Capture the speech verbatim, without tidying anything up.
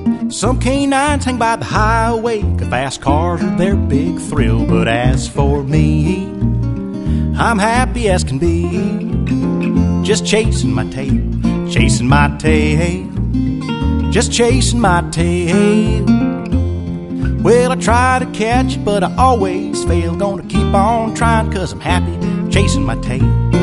Some canines hang by the highway, 'cause fast cars are their big thrill. But as for me, I'm happy as can be, just chasing my tail, chasing my tail, just chasing my tail. Well, I try to catch it, but I always fail. Gonna keep on trying, 'cause I'm happy chasing my tail.